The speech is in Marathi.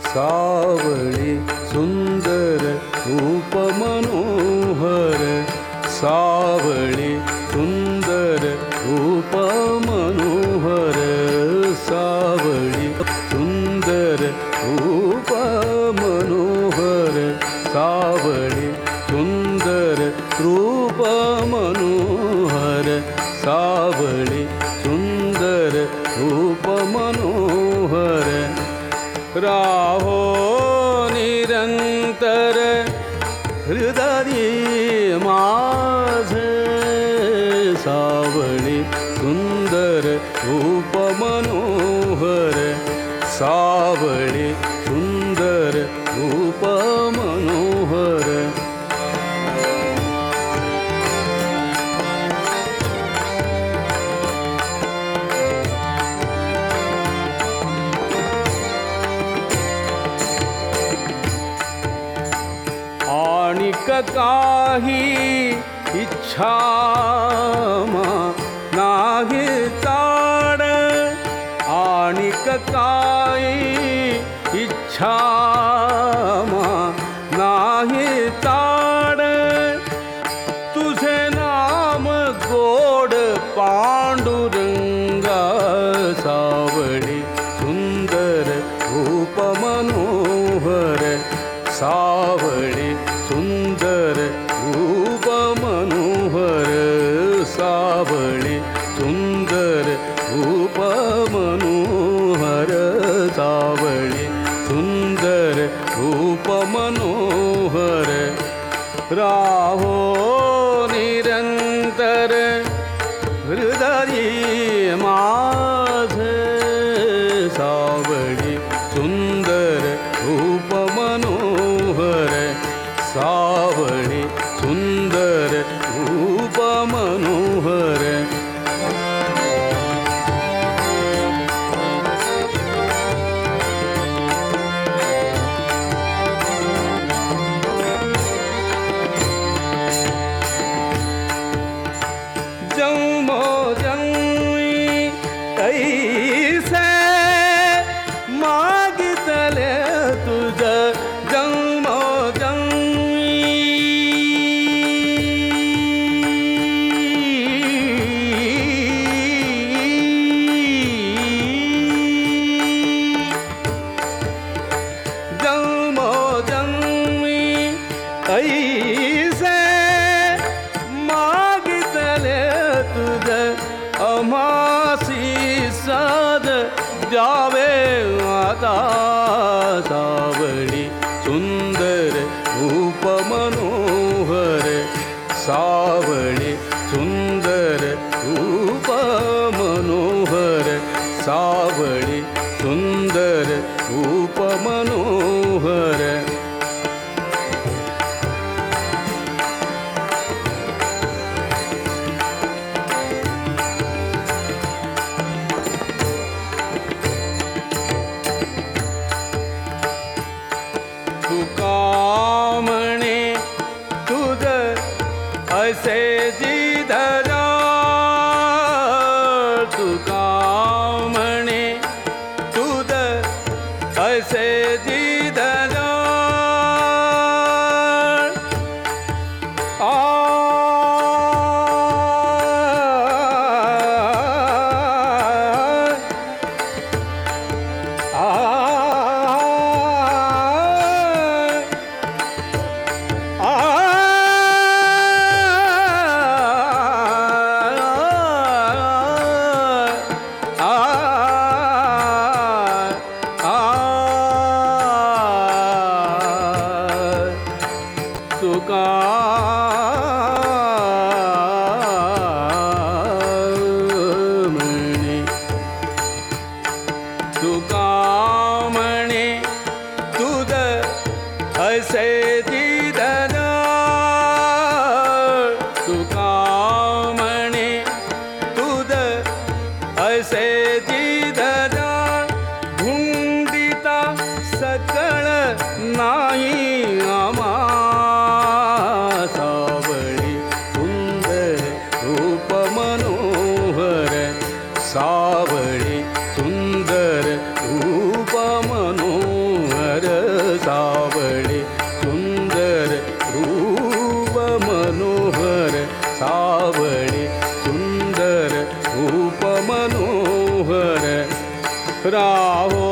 सावळी सुंदर रूप मनोहर सावळी सुंदर रूप मनोहर सावळी सुंदर रूप मनोहर सावळी सुंदर रूप मनोहर सावळी सुंदर रूप मनोहर राहो निरंतर हृदयी माझे सावळी सुंदर रूप मनोहर सावळी सुंदर रूप मनोहर आणिक काही इच्छा नाही ताड आणिक काही इच्छा नाही ताड तुझे नाम गोड पांडुरंगा सावळी सुंदर रूप मनोहर सावळी सुंदर रूप मनोहर सावळी सुंदर रूप मनोहर सावळी सुंदर रूप मनोहर राहो निरंतर हृदयी माझे सावळी सुंदर रूप मनोहर सावळी सुंदर रूप मनोहर जन्मो जन्मी कैसे मागितले तुझ जन्मो जन्मी ऐसे मागितले तुझ अमासी साध द्यावे आता सावळी सुंदर रूप मनोहर सावळी सुंदर रूप मनोहर सावळी सुंदर रूप मनोहर तुका म्हणे तुझ असे जिधरा तुका म्हणे तुझ असे जिधरा तुका म्हणे तुका म्हणे तुझ असे जिधरा तुका म्हणे तुझ असे जिधरा धुंडिता सकळ नाही आमा सावळी सुंदर रूप मनोहर सावळी सुंदर रूप मनोहर सावळे सुंदर रूप मनोहर राहो